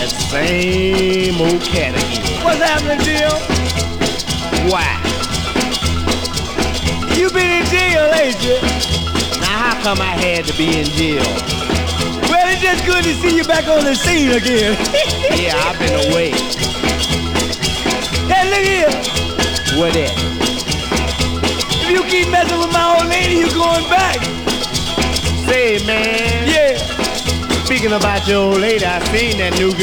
Same old cat again. What's happening, Jim? Why? You been in jail, ain't you? Now how come I had to be in jail? Well, it's just good to see you back on the scene again. Yeah, I've been away. Hey, look here. What that? If you keep messing with my old lady, you going back. Say, man. Yeah. Speaking about your old lady, I seen that new girl.